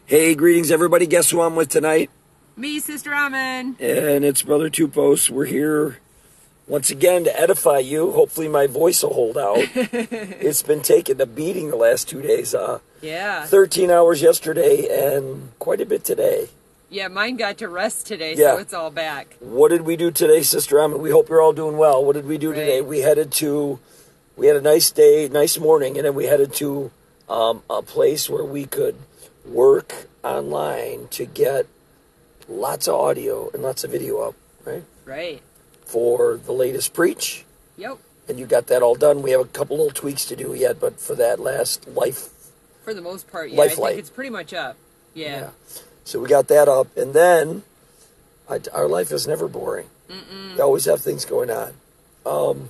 Hey, greetings everybody. Guess who I'm with tonight? Me, Sister Amen. And it's Brother Two Posts. We're here once again to edify you. Hopefully my voice will hold out. It's been taking a beating the last 2 days. Yeah. 13 hours yesterday and quite a bit today. Yeah, mine got to rest today, Yeah. so it's all back. What did we do today, Sister Amen? We hope you're all doing well. What did we do today? We had a nice day, nice morning, and then we headed to a place where we could work online to get lots of audio and lots of video up, right? Right. For the latest preach. Yep. And you got that all done. We have a couple little tweaks to do yet, but for that last life. For the most part, yeah. Life I think light. it's pretty much up. Yeah. So we got that up. And then our life is never boring. Mm-mm. We always have things going on.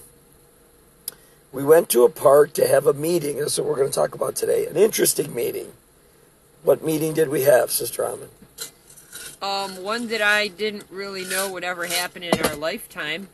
We went to a park to have a meeting. That's what we're going to talk about today. An interesting meeting. What meeting did we have, Sister Amen? One that I didn't really know would ever happen in our lifetime.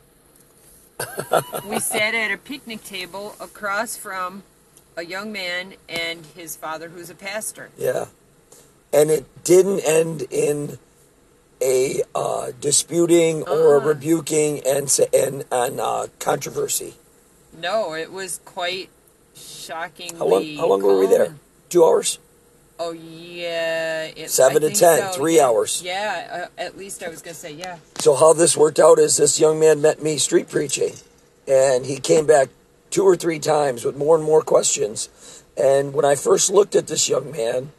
We sat at a picnic table across from a young man and his father, who's a pastor. Yeah. And it didn't end in a disputing or a rebuking and controversy. No, it was quite shockingly How long were we there? 2 hours? Oh, yeah. 7 to 10, so. 3 hours. Yeah, at least I was going to say, yeah. So how this worked out is this young man met me street preaching, and he came back 2 or 3 times with more and more questions. And when I first looked at this young man,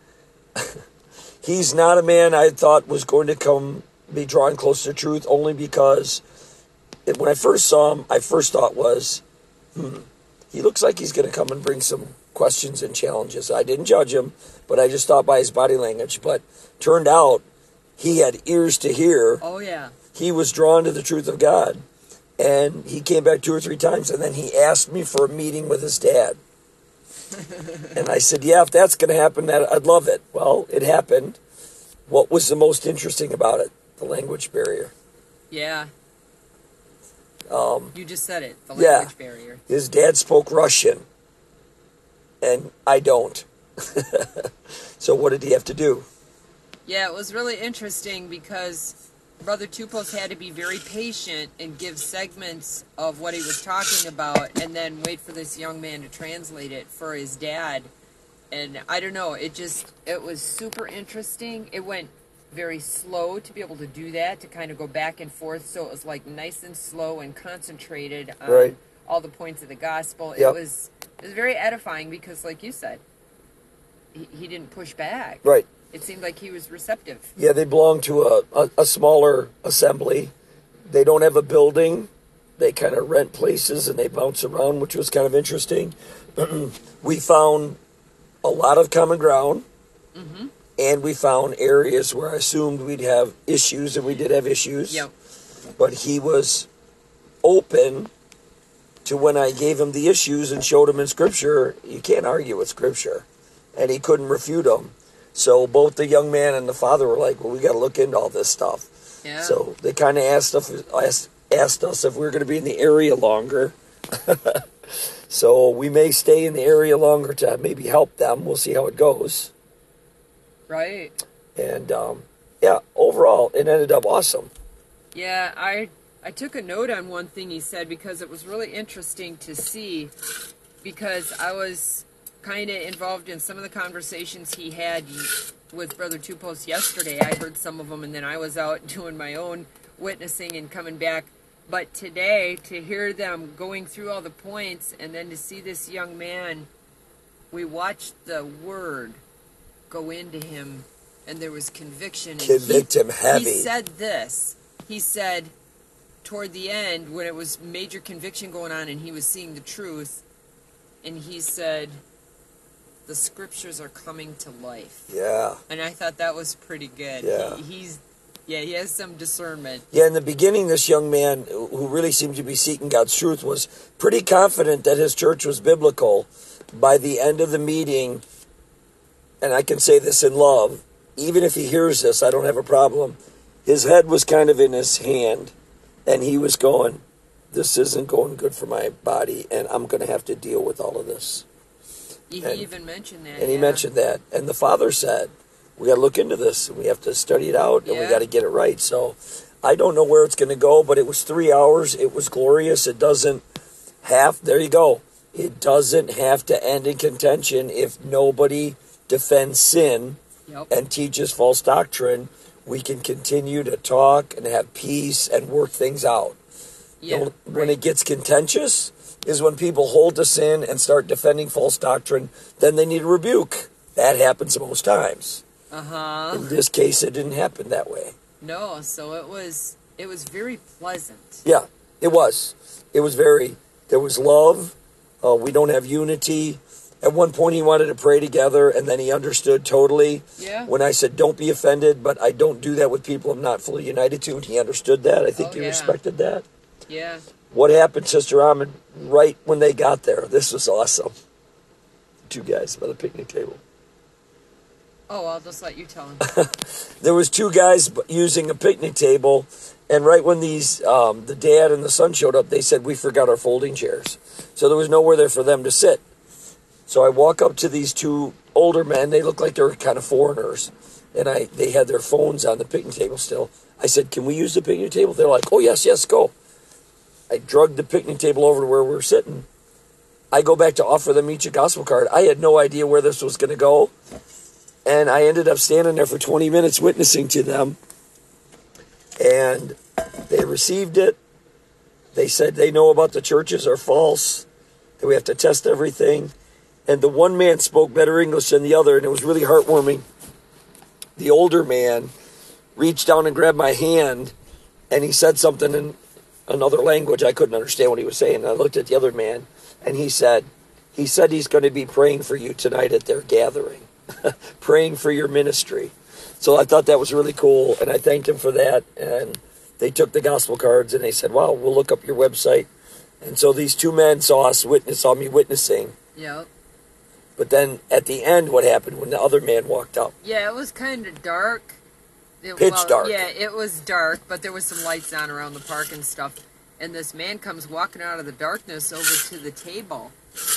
he's not a man I thought was going to be drawn close to truth, only because when I first saw him, I first thought was, he looks like he's going to come and bring some questions and challenges. I didn't judge him, but I just thought by his body language. But turned out he had ears to hear. Oh, yeah. He was drawn to the truth of God. And he came back 2 or 3 times, and then he asked me for a meeting with his dad. And I said, yeah, if that's going to happen, I'd love it. Well, it happened. What was the most interesting about it? The language barrier. Yeah. You just said it, the Yeah. language barrier. His dad spoke Russian, and I don't. So what did he have to do? Yeah, it was really interesting because Brother Tupos had to be very patient and give segments of what he was talking about and then wait for this young man to translate it for his dad. And I don't know, it was super interesting. It went very slow to be able to do that, to kind of go back and forth. So it was like nice and slow and concentrated on all the points of the gospel. Yep. It was very edifying because, like you said, he didn't push back. Right. It seemed like he was receptive. Yeah, they belong to a smaller assembly. They don't have a building. They kind of rent places and they bounce around, which was kind of interesting. We found a lot of common ground. Mm-hmm. And we found areas where I assumed we'd have issues, and we did have issues. Yep. But he was open to when I gave him the issues and showed him in Scripture. You can't argue with Scripture. And he couldn't refute them. So both the young man and the father were like, well, we got to look into all this stuff. Yeah. So they kind of asked us if we were going to be in the area longer. So we may stay in the area longer to maybe help them. We'll see how it goes. Right. And, overall, it ended up awesome. Yeah, I took a note on one thing he said because it was really interesting to see, because I was kind of involved in some of the conversations he had with Brother Tupos yesterday. I heard some of them, and then I was out doing my own witnessing and coming back. But today, to hear them going through all the points, and then to see this young man, we watched the word go into him, and there was conviction. Convict him heavy. He said this. He said, toward the end, when it was major conviction going on, and he was seeing the truth, and he said, the Scriptures are coming to life. Yeah. And I thought that was pretty good. Yeah. He has some discernment. Yeah, in the beginning, this young man, who really seemed to be seeking God's truth, was pretty confident that his church was biblical. By the end of the meeting, and I can say this in love, even if he hears this, I don't have a problem. His head was kind of in his hand, and he was going, this isn't going good for my body, and I'm going to have to deal with all of this. He even mentioned that. And he mentioned that. And the father said, we got to look into this, and we have to study it out, and we Yeah. got to get it right. So I don't know where it's going to go, but it was 3 hours. It was glorious. It doesn't there you go. It doesn't have to end in contention if nobody defends sin Yep. and teaches false doctrine. We can continue to talk and have peace and work things out. Yeah. When it gets contentious is when people hold to sin and start defending false doctrine. Then they need a rebuke. That happens most times. Uh-huh. In this case, it didn't happen that way. No, so it was very pleasant. Yeah, it was. There was love. We don't have unity. At one point, he wanted to pray together, and then he understood totally. Yeah. When I said, don't be offended, but I don't do that with people I'm not fully united to, and he understood that. I think he respected that. Yeah. What happened, Sister Ahmed, right when they got there? This was awesome. 2 guys by the picnic table. Oh, I'll just let you tell him. There was 2 guys using a picnic table, and right when the dad and the son showed up, they said, we forgot our folding chairs. So there was nowhere there for them to sit. So I walk up to these 2 older men. They look like they're kind of foreigners, and they had their phones on the picnic table still. I said, can we use the picnic table? They're like, oh, yes, go. I drugged the picnic table over to where we were sitting. I go back to offer them each a gospel card. I had no idea where this was going to go. And I ended up standing there for 20 minutes witnessing to them. And they received it. They said they know about the churches are false, that we have to test everything. And the one man spoke better English than the other, and it was really heartwarming. The older man reached down and grabbed my hand, and he said something in another language. I couldn't understand what he was saying. And I looked at the other man, and he said he's going to be praying for you tonight at their gathering. Praying for your ministry. So I thought that was really cool, and I thanked him for that. And they took the gospel cards, and they said, wow, we'll look up your website. And so these 2 men saw me witnessing. Yep. But then at the end, what happened when the other man walked up? Yeah, it was kind of dark. Pitch dark. Yeah, it was dark, but there was some lights on around the park and stuff. And this man comes walking out of the darkness over to the table.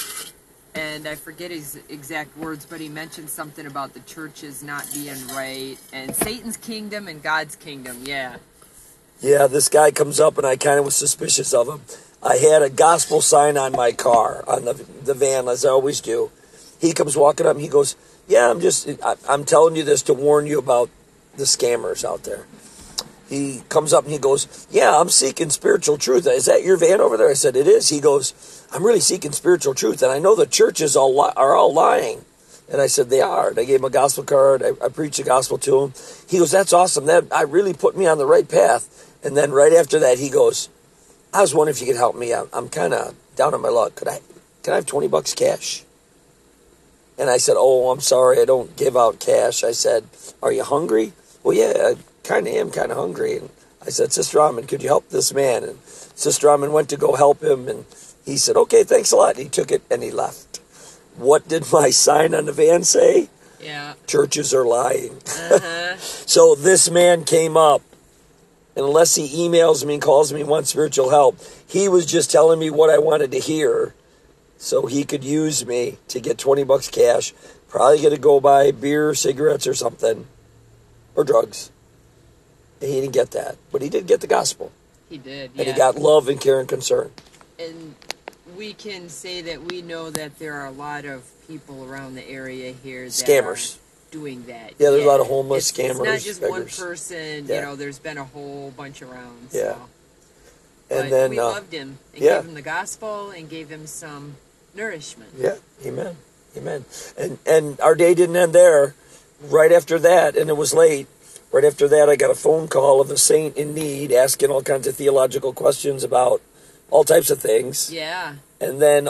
And I forget his exact words, but he mentioned something about the churches not being right. And Satan's kingdom and God's kingdom, yeah. Yeah, this guy comes up, and I kind of was suspicious of him. I had a gospel sign on my car, on the van, as I always do. He comes walking up, and he goes, yeah, I'm telling you this to warn you about the scammers out there. He comes up and he goes, yeah, I'm seeking spiritual truth. Is that your van over there? I said, it is. He goes, I'm really seeking spiritual truth, and I know the churches are all lying. And I said, they are. And I gave him a gospel card. I preached the gospel to him. He goes, that's awesome. That really put me on the right path. And then right after that, he goes, I was wondering if you could help me. I'm kind of down on my luck. Can I have $20 cash? And I said, oh, I'm sorry, I don't give out cash. I said, are you hungry? Well, yeah, I kind of am kind of hungry. And I said, Sister Ahmed, could you help this man? And Sister Ahmed went to go help him, and he said, okay, thanks a lot. And he took it, and he left. What did my sign on the van say? Yeah. Churches are lying. Uh-huh. So this man came up, and unless he emails me and calls me and wants spiritual help, he was just telling me what I wanted to hear so he could use me to get $20 cash. Probably going to go buy beer, cigarettes, or something, or drugs. And he didn't get that, but he did get the gospel. He did, And he got love and care and concern. And we can say that we know that there are a lot of people around the area here that Scammers. are doing that. Yeah, there's a lot of homeless It's scammers. not just one beggars. person. Yeah. You know, there's been a whole bunch around. Yeah. So. And But then we loved him and yeah. gave him the gospel and gave him some nourishment. Yeah, amen. Amen. And our day didn't end there. Right after that, and it was late, right after that I got a phone call of a saint in need asking all kinds of theological questions about all types of things. Yeah. And then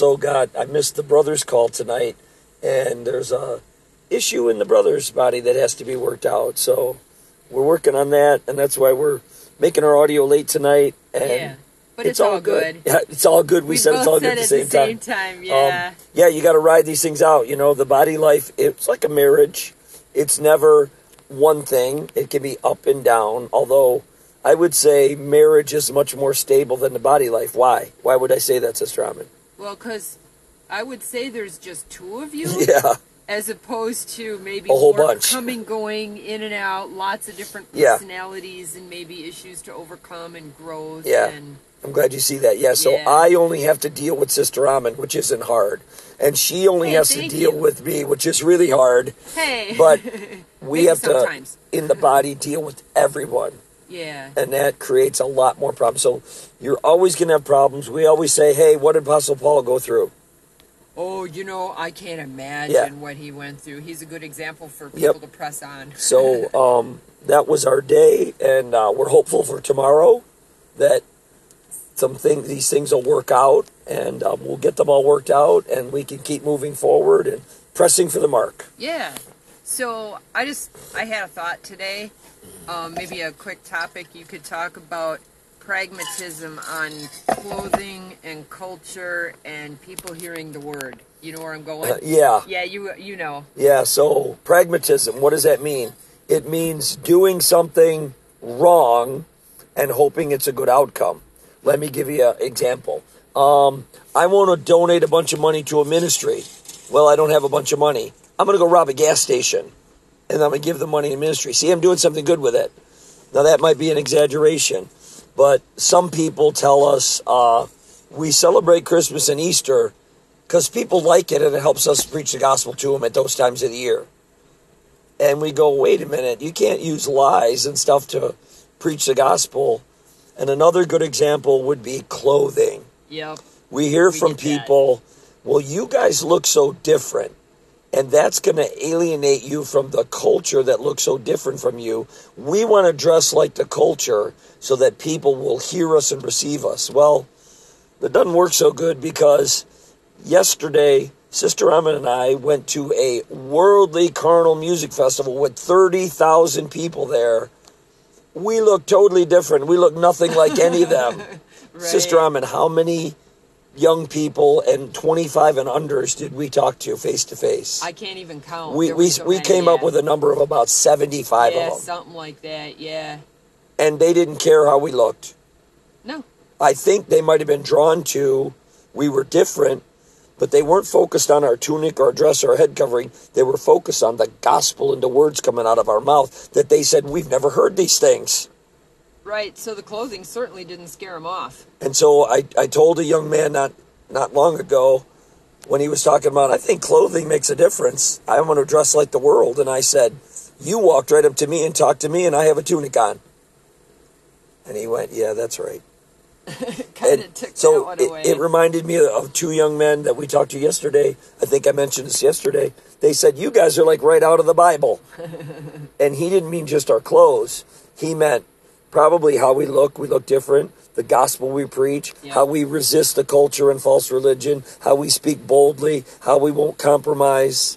I missed the brother's call tonight, and there's a issue in the brother's body that has to be worked out. So we're working on that, and that's why we're making our audio late tonight. And Yeah. But it's all good. Yeah, it's all good. We said it's all good at the same time. Yeah. Yeah, you got to ride these things out. You know, the body life, it's like a marriage. It's never one thing. It can be up and down, although I would say marriage is much more stable than the body life. Why? Why would I say that, Sister Ahmed? Well, because I would say there's just 2 of you. Yeah. As opposed to maybe a whole more bunch. coming, going, in and out, lots of different Yeah. personalities and maybe issues to overcome and growth. Yeah. And I'm glad you see that. Yeah, so Yeah. I only have to deal with Sister Amen, which isn't hard. And she only Hey, has to thank deal you. with me, which is really hard. hey, But we Maybe have to, sometimes. in the body, deal with everyone. yeah, And that creates a lot more problems. So you're always going to have problems. We always say, hey, what did Apostle Paul go through? oh, I can't imagine Yeah. what he went through. He's a good example for Yep. people to press on. So that was our day, and we're hopeful for tomorrow that these things will work out, and we'll get them all worked out, and we can keep moving forward and pressing for the mark. Yeah. So I had a thought today. Maybe a quick topic you could talk about pragmatism on clothing and culture and people hearing the word. You know where I'm going? Yeah. Yeah, you know. Yeah, so pragmatism, what does that mean? It means doing something wrong and hoping it's a good outcome. Let me give you an example. I want to donate a bunch of money to a ministry. Well, I don't have a bunch of money. I'm going to go rob a gas station, and I'm going to give the money to ministry. See, I'm doing something good with it. Now, that might be an exaggeration, but some people tell us we celebrate Christmas and Easter because people like it, and it helps us preach the gospel to them at those times of the year. And we go, wait a minute, you can't use lies and stuff to preach the gospel. And another good example would be clothing. Yep. We hear from get that. people, well, you guys look so different. And that's going to alienate you from the culture that looks so different from you. We want to dress like the culture so that people will hear us and receive us. Well, that doesn't work so good because yesterday, Sister Amen and I went to a worldly carnal music festival with 30,000 people there. We look totally different. We look nothing like any of them. Right. Sister Amen, how many young people and 25 and unders did we talk to face to face? I can't even count. We There were so many, came up yeah. with a number of about 75 Yeah, of them. something like that, yeah. And they didn't care how we looked. No. I think they might have been drawn to, we were different, but they weren't focused on our tunic or our dress or our head covering. They were focused on the gospel and the words coming out of our mouth that they said, we've never heard these things. Right, so the clothing certainly didn't scare him off. And so I told a young man not long ago when he was talking about, I think clothing makes a difference. I want to dress like the world. And I said, you walked right up to me and talked to me and I have a tunic on. And he went, yeah, that's right. Kind of took that So one away. it reminded me of two young men that we talked to yesterday. I think I mentioned this yesterday. They said, you guys are like right out of the Bible. And he didn't mean just our clothes. He meant probably how we look. We look different. The gospel we preach, Yeah. how we resist the culture and false religion, how we speak boldly, how we won't compromise,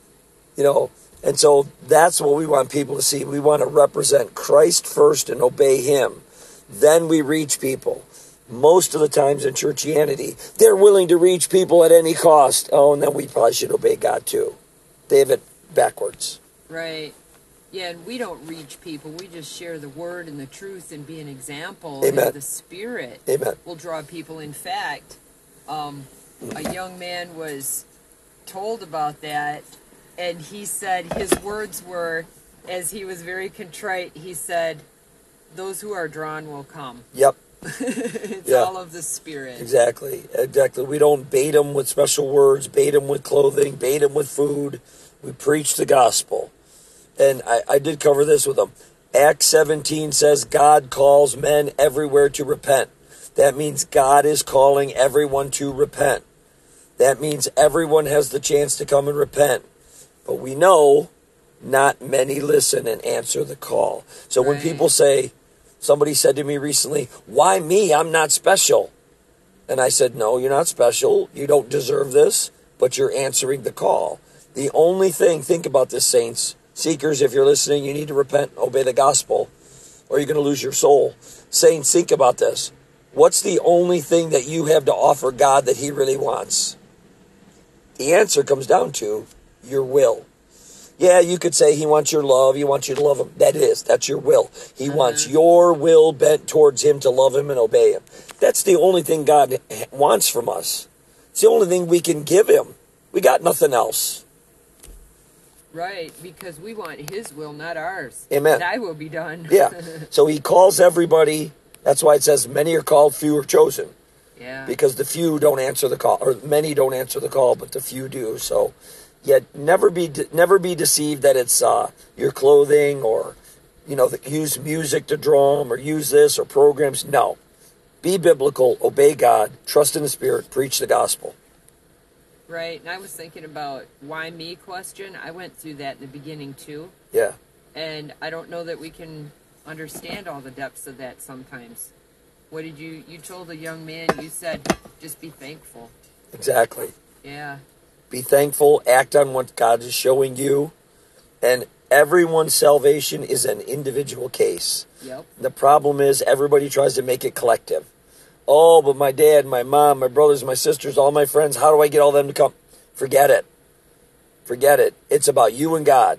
And so that's what we want people to see. We want to represent Christ first and obey him. Then we reach people. Most of the times in churchianity, they're willing to reach people at any cost. Oh, and then we probably should obey God too. They have it backwards. Right. Yeah, and we don't reach people. We just share the word and the truth and be an example. Amen. And the Spirit Amen. will draw people. In fact, a young man was told about that, and he said his words were, as he was very contrite, he said, those who are drawn will come. Yep. It's Yeah. all of the Spirit. Exactly. We don't bait them with special words, bait them with clothing, bait them with food. We preach the gospel. And I did cover this with them. Acts 17 says God calls men everywhere to repent. That means God is calling everyone to repent. That means everyone has the chance to come and repent. But we know not many listen and answer the call. So when Right. people say, somebody said to me recently, why me? I'm not special. And I said, no, you're not special. You don't deserve this, but you're answering the call. The only thing, think about this, saints, seekers, if you're listening, you need to repent, obey the gospel, or you're going to lose your soul. Saints, think about this. What's the only thing that you have to offer God that he really wants? The answer comes down to your will. Yeah, you could say he wants your love. He wants you to love him. That's your will. He wants your will bent towards him to love him and obey him. That's the only thing God wants from us. It's the only thing we can give him. We got nothing else. Right, because we want his will, not ours. Amen. Thy will be done. Yeah. So he calls everybody. That's why it says many are called, few are chosen. Yeah. Because the few don't answer the call, or many don't answer the call, but the few do. So, yet never be deceived that it's your clothing or, use music to draw them or use this or programs. No. Be biblical, obey God, trust in the Spirit, preach the gospel. Right, and I was thinking about why me question. I went through that in the beginning too. Yeah. And I don't know that we can understand all the depths of that sometimes. What did you told a young man, you said, just be thankful. Exactly. Yeah. Be thankful, act on what God is showing you, and everyone's salvation is an individual case. Yep. The problem is everybody tries to make it collective. Oh, but my dad, my mom, my brothers, my sisters, all my friends, how do I get all them to come? Forget it. Forget it. It's about you and God.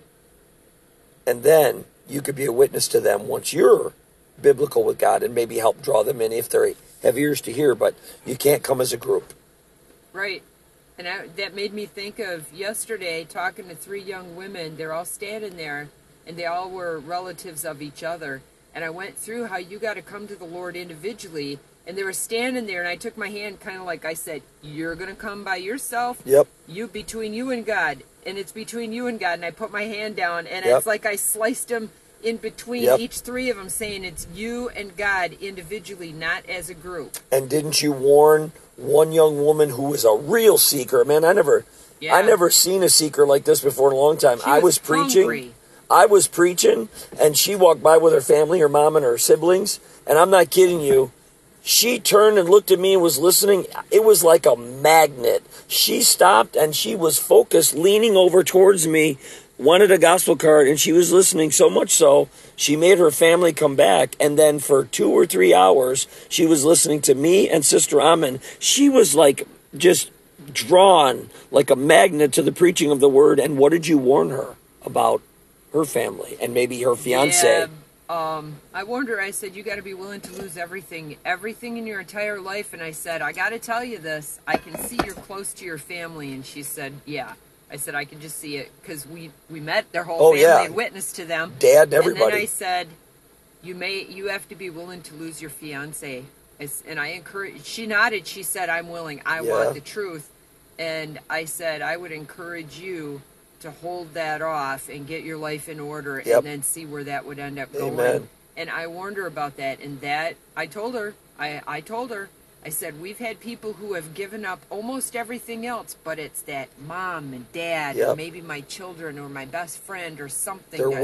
And then you could be a witness to them once you're biblical with God and maybe help draw them in if they have ears to hear, but you can't come as a group. Right. And that made me think of yesterday talking to 3 young women. They're all standing there, and they all were relatives of each other. And I went through how you got to come to the Lord individually. And they were standing there, and I took my hand kind of like I said, you're going to come by yourself. Yep. Between you and God. And it's between you and God. And I put my hand down, and Yep. it's like I sliced them in between Yep. each 3 of them, saying it's you and God individually, not as a group. And didn't you warn one young woman who was a real seeker? Man, I never seen a seeker like this before in a long time. She was preaching. hungry. I was preaching, and she walked by with her family, her mom and her siblings, and I'm not kidding you. She turned and looked at me and was listening. It was like a magnet. She stopped and she was focused, leaning over towards me, wanted a gospel card, and she was listening so much so, she made her family come back. And then for 2 or 3 hours, she was listening to me and Sister Amen. She was like just drawn like a magnet to the preaching of the word. And what did you warn her about her family and maybe her fiance? Yeah. I warned her, I said, you got to be willing to lose everything in your entire life. And I said, I got to tell you this. I can see you're close to your family. And she said, yeah. I said, I can just see it because we met their whole family and witnessed to them. Dad and everybody. And then I said, you have to be willing to lose your fiance. And I encouraged, she nodded. She said, I'm willing. I want the truth. And I said, I would encourage you to hold that off and get your life in order and then see where that would end up going. Amen. And I warned her about that. And that, I told her, I said, we've had people who have given up almost everything else, but it's that mom and dad, or maybe my children, or my best friend, or something. They're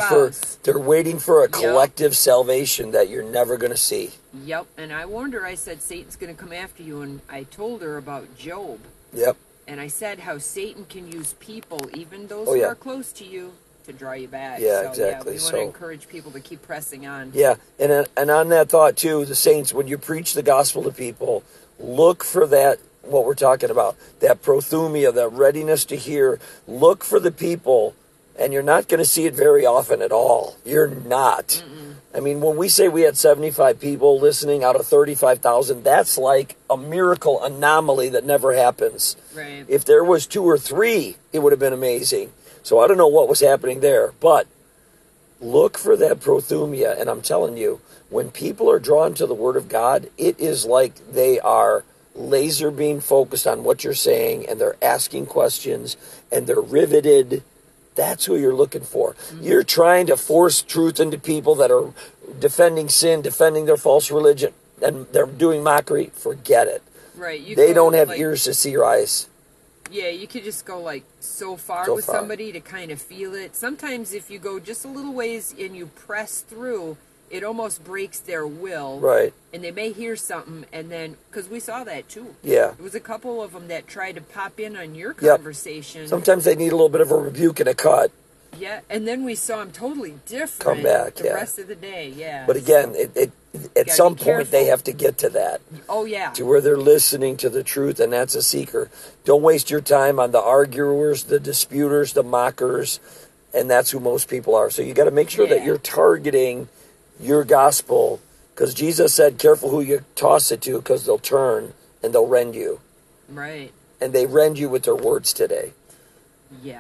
waiting for a collective salvation that you're never going to see. Yep. And I warned her. I said, Satan's going to come after you. And I told her about Job. Yep. And I said how Satan can use people, even those who are close to you, to draw you back. Yeah, so, exactly. Yeah, we want to encourage people to keep pressing on. Yeah, and on that thought, too, the saints, when you preach the gospel to people, look for that, what we're talking about, that prothumia, that readiness to hear. Look for the people, and you're not going to see it very often at all. You're not. Mm-mm. I mean, when we say we had 75 people listening out of 35,000, that's like a miracle anomaly that never happens. Right. If there was 2 or 3, it would have been amazing. So I don't know what was happening there, but look for that prothumia. And I'm telling you, when people are drawn to the Word of God, it is like they are laser beam focused on what you're saying, and they're asking questions, and they're riveted. That's who you're looking for. Mm-hmm. You're trying to force truth into people that are defending sin, defending their false religion, and they're doing mockery. Forget it. Right. They don't have ears to see your eyes. Yeah, you could just go so far with somebody to kind of feel it. Sometimes if you go just a little ways and you press through, it almost breaks their will. Right. And they may hear something, and then, because we saw that too. Yeah. There was a couple of them that tried to pop in on your conversation. Yep. Sometimes they need a little bit of a rebuke and a cut. Yeah, and then we saw them totally different. Come back, the rest of the day, yeah. But again, at some point they have to get to that. Oh, yeah. To where they're listening to the truth, and that's a seeker. Don't waste your time on the arguers, the disputers, the mockers, and that's who most people are. So you got to make sure that you're targeting your gospel, because Jesus said, careful who you toss it to, because they'll turn and they'll rend you. Right. And they rend you with their words today. Yeah.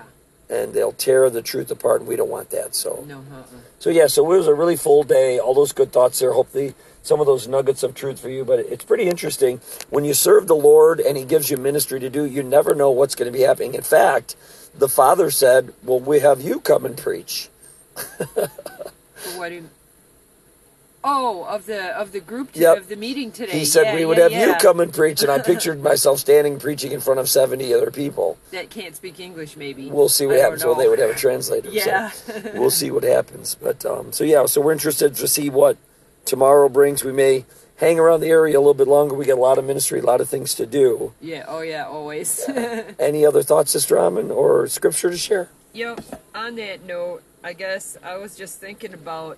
and they'll tear the truth apart, and we don't want that. So No, so yeah, so it was a really full day. All those good thoughts there. Hopefully some of those nuggets of truth for you. But it's pretty interesting. When you serve the Lord and he gives you ministry to do, you never know what's going to be happening. In fact, the Father said, well, we have you come and preach. What do you... Oh, of the group, Yep. of the meeting today. He said we would have you come and preach, and I pictured myself standing preaching in front of 70 other people. That can't speak English, maybe. We'll see what happens. Well, they would have a translator. Yeah. So we'll see what happens. But, so we're interested to see what tomorrow brings. We may hang around the area a little bit longer. We got a lot of ministry, a lot of things to do. Yeah, oh yeah, always. Any other thoughts, Sister Amin, or scripture to share? On that note, I guess I was just thinking about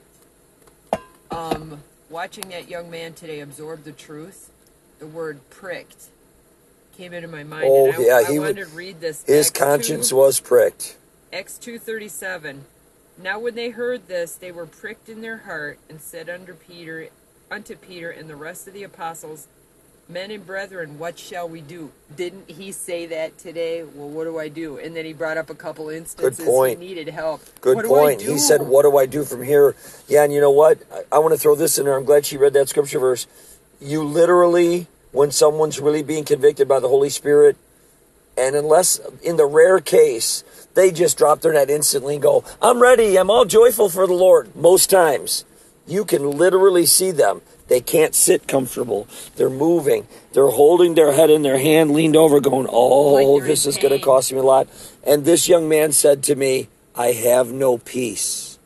watching that young man today absorb the truth. The word pricked came into my mind. Oh, and yeah. I wanted to read this. His conscience was pricked. Acts 2:37. Now when they heard this, they were pricked in their heart and said unto Peter and the rest of the apostles, Men and brethren, what shall we do? Didn't he say that today? Well, what do I do? And then he brought up a couple instances. Good point. He needed help. Good point. He said, what do I do from here? Yeah, and you know what? I want to throw this in there. I'm glad she read that scripture verse. You literally, when someone's really being convicted by the Holy Spirit, and unless, in the rare case, they just drop their net instantly and go, I'm ready. I'm all joyful for the Lord. Most times, you can literally see them. They can't sit comfortable. They're moving. They're holding their head in their hand, leaned over, going, oh, this is going to cost me a lot. And this young man said to me, I have no peace.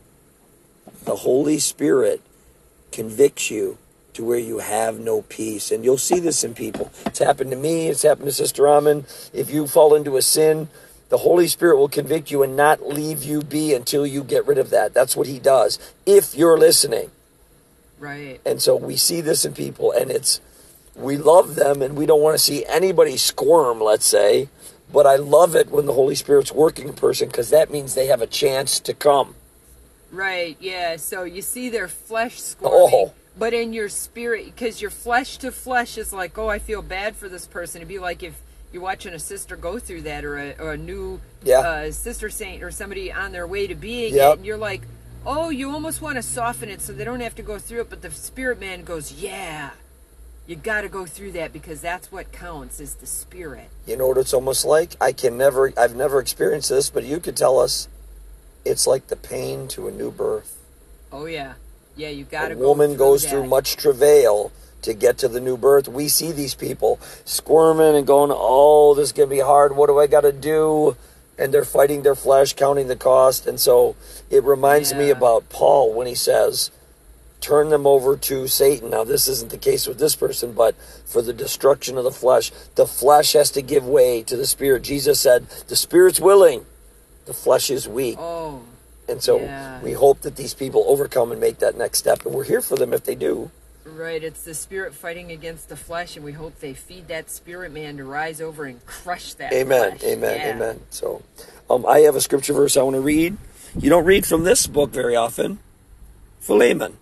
The Holy Spirit convicts you to where you have no peace. And you'll see this in people. It's happened to me. It's happened to Sister Amin. If you fall into a sin, the Holy Spirit will convict you and not leave you be until you get rid of that. That's what he does, if you're listening. Right. And so we see this in people, and we love them, and we don't want to see anybody squirm, let's say. But I love it when the Holy Spirit's working a person, because that means they have a chance to come. Right, yeah. So you see their flesh squirming, but in your spirit, because your flesh to flesh is like, oh, I feel bad for this person. It'd be like if you're watching a sister go through that, or a new sister saint, or somebody on their way to being it, and you're like, oh, you almost want to soften it so they don't have to go through it, but the spirit man goes, yeah, you got to go through that, because that's what counts, is the spirit. You know what it's almost like? I've never experienced this, but you could tell us, it's like the pain to a new birth. Oh, yeah. Yeah, you got to go through that. A woman goes through much travail to get to the new birth. We see these people squirming and going, oh, this is going to be hard. What do I got to do? And they're fighting their flesh, counting the cost. And so it reminds me about Paul when he says, turn them over to Satan. Now, this isn't the case with this person, but for the destruction of the flesh has to give way to the spirit. Jesus said, the spirit's willing, the flesh is weak. Oh, and so we hope that these people overcome and make that next step. And we're here for them if they do. Right, it's the spirit fighting against the flesh, and we hope they feed that spirit man to rise over and crush that flesh. Amen. So I have a scripture verse I want to read. You don't read from this book very often. Philemon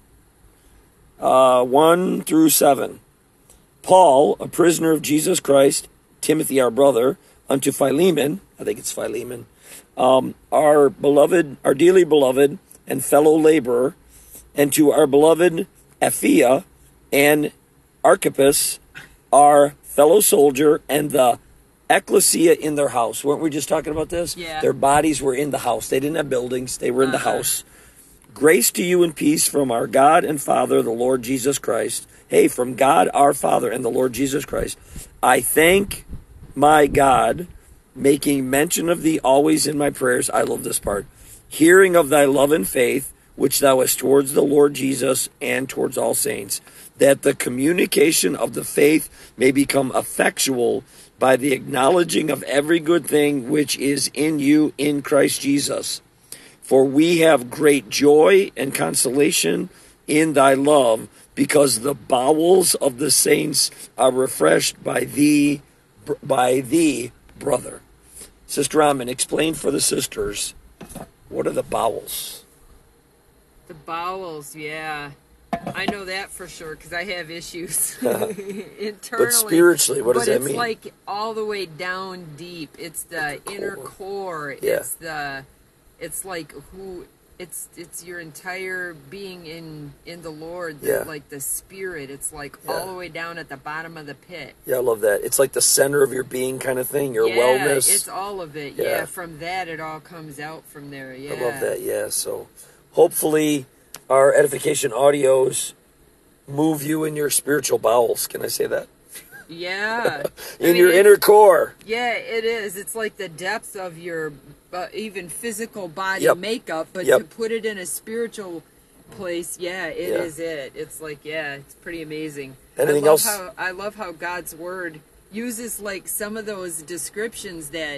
1-7. Paul, a prisoner of Jesus Christ, Timothy our brother, unto Philemon, I think it's Philemon, our dearly beloved and fellow laborer, and to our beloved Apphia and Archippus, our fellow soldier, and the ecclesia in their house. Weren't we just talking about this? Yeah. Their bodies were in the house. They didn't have buildings. They were in the house. Grace to you and peace from our God and Father, the Lord Jesus Christ. Hey, from God our Father and the Lord Jesus Christ. I thank my God, making mention of thee always in my prayers. I love this part. Hearing of thy love and faith, which thou hast towards the Lord Jesus and towards all saints, that the communication of the faith may become effectual by the acknowledging of every good thing which is in you in Christ Jesus. For we have great joy and consolation in thy love, because the bowels of the saints are refreshed by thee, brother. Sister Amin, explain for the sisters, what are the bowels? The bowels, yeah. I know that for sure because I have issues internally. But spiritually, what does that mean? But it's like all the way down deep. It's the inner core. Yeah. It's like it's your entire being in the Lord. Yeah. Like the spirit. It's like Yeah. all the way down at the bottom of the pit. Yeah, I love that. It's like the center of your being kind of thing, your Yeah, wellness. it's all of it. Yeah. Yeah, from that it all comes out from there. Yeah. I love that, yeah. So hopefully our edification audios move you in your spiritual bowels. Can I say that? Yeah. In your inner core. Yeah, it is. It's like the depths of your even physical body Yep. makeup, but Yep. to put it in a spiritual place, yeah, it Yeah. is it. It's like, yeah, it's pretty amazing. Anything I love else? I love how God's word uses like some of those descriptions that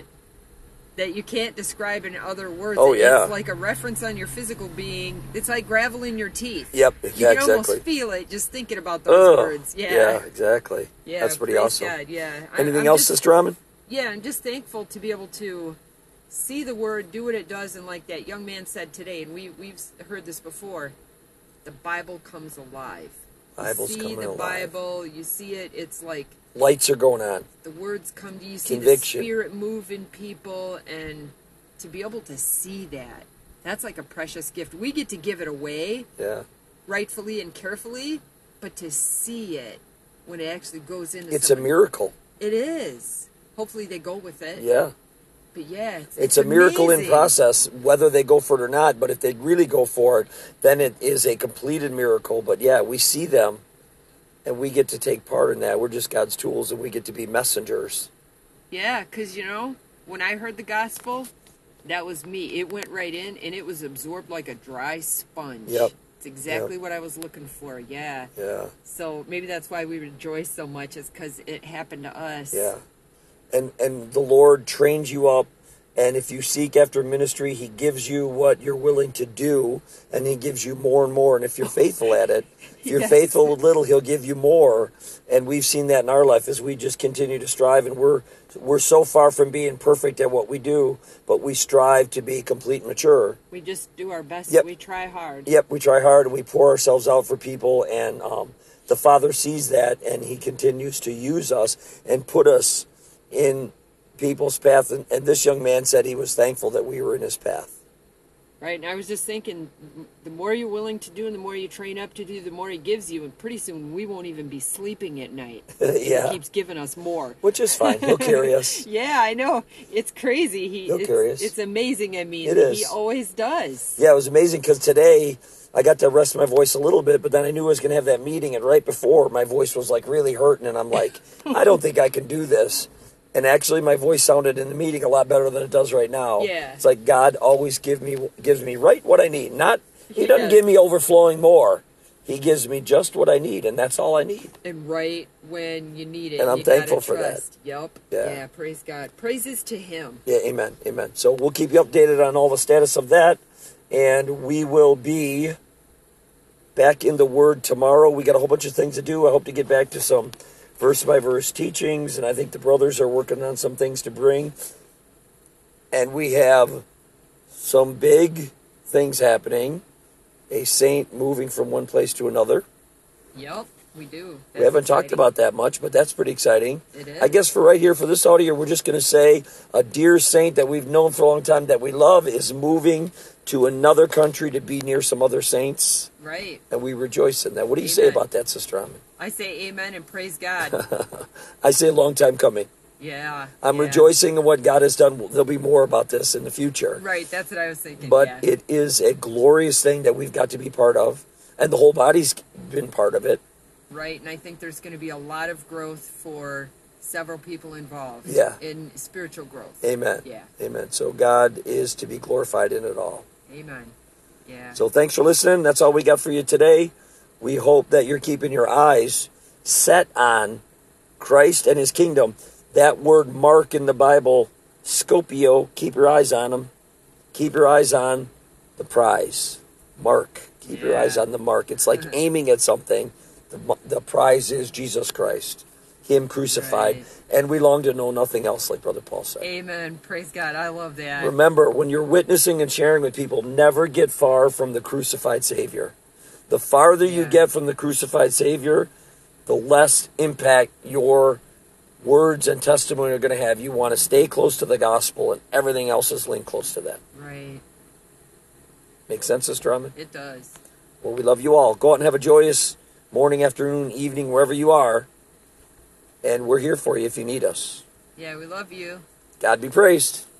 you can't describe in other words. Oh, yeah. It's like a reference on your physical being. It's like gravel in your teeth. Yep, You yeah, can almost exactly. feel it just thinking about those words. Yeah, exactly. Yeah, That's pretty praise awesome. God, yeah. Anything I'm else, just- Sister Raman? Yeah, I'm just thankful to be able to see the word, do what it does, and like that young man said today, and we've heard this before, the Bible comes alive. Bible's you see coming the alive. Bible, you see it, it's like Lights are going on. the words come to you, see Conviction. the Spirit move in people, and to be able to see that, that's like a precious gift. We get to give it away Yeah. rightfully and carefully, but to see it when it actually goes into It's a someone, miracle. it is. Hopefully they go with it. Yeah. But yeah, It's a miracle in amazing. process, whether they go for it or not. But if they really go for it, then it is a completed miracle. But yeah, we see them, and we get to take part in that. We're just God's tools, and we get to be messengers. Yeah, because, when I heard the gospel, that was me. It went right in, and it was absorbed like a dry sponge. Yep. It's exactly what I was looking for, yeah. Yeah. So maybe that's why we rejoice so much, is because it happened to us. Yeah. And the Lord trains you up, and if you seek after ministry, He gives you what you're willing to do, and He gives you more and more. And if you're faithful at it, if you're Yes. faithful with little, He'll give you more. And we've seen that in our life as we just continue to strive. And we're so far from being perfect at what we do, but we strive to be complete and mature. We just do our best. Yep. We try hard. Yep, we try hard and we pour ourselves out for people, and the Father sees that, and He continues to use us and put us in people's path. And this young man said he was thankful that we were in his path. Right, and I was just thinking, the more you're willing to do and the more you train up to do, the more He gives you, and pretty soon we won't even be sleeping at night. Yeah. He keeps giving us more. Which is fine. He'll carry us. Yeah, I know. It's crazy. He'll carry us. It's amazing. I mean, It is. He always does. Yeah, it was amazing because today I got to rest my voice a little bit, but then I knew I was going to have that meeting, and right before, my voice was like really hurting, and I'm like, I don't think I can do this. And actually, my voice sounded in the meeting a lot better than it does right now. Yeah. It's like God always gives me right what I need. He doesn't does. give me overflowing more. He gives me just what I need, and that's all I need. And right when you need it. And I'm you gotta thankful for that. trust. Yep. Yeah. Praise God. Praises to Him. Yeah, amen, amen. So we'll keep you updated on all the status of that, and we will be back in the Word tomorrow. We got a whole bunch of things to do. I hope to get back to some verse-by-verse teachings, and I think the brothers are working on some things to bring. And we have some big things happening. A saint moving from one place to another. Yep, we do. We haven't talked about that much, but that's pretty exciting. It is. I guess for right here, for this audio, we're just going to say a dear saint that we've known for a long time that we love is moving to another country to be near some other saints. Right. And we rejoice in that. What do you say Amen. about that, Sister Amen? I say amen and praise God. I say a long time coming. Yeah. I'm yeah. rejoicing in what God has done. There'll be more about this in the future. Right, that's what I was thinking. But yeah. it is a glorious thing that we've got to be part of. And the whole body's been part of it. Right, and I think there's going to be a lot of growth for several people involved. Yeah. In spiritual growth. Amen. Yeah. Amen. So God is to be glorified in it all. Amen. Yeah. So thanks for listening. That's all we got for you today. We hope that you're keeping your eyes set on Christ and His kingdom. That word mark in the Bible, Scopio, keep your eyes on Him. Keep your eyes on the prize. Mark. Keep your Yeah. eyes on the mark. It's like aiming at something. The prize is Jesus Christ, Him crucified. Right. And we long to know nothing else, like Brother Paul said. Amen. Praise God. I love that. Remember, when you're witnessing and sharing with people, never get far from the crucified Savior. The farther you Yeah. get from the crucified Savior, the less impact your words and testimony are going to have. You want to stay close to the gospel, and everything else is linked close to that. Right. Make sense, Sister Ahmed? It does. Well, we love you all. Go out and have a joyous morning, afternoon, evening, wherever you are. And we're here for you if you need us. Yeah, we love you. God be praised.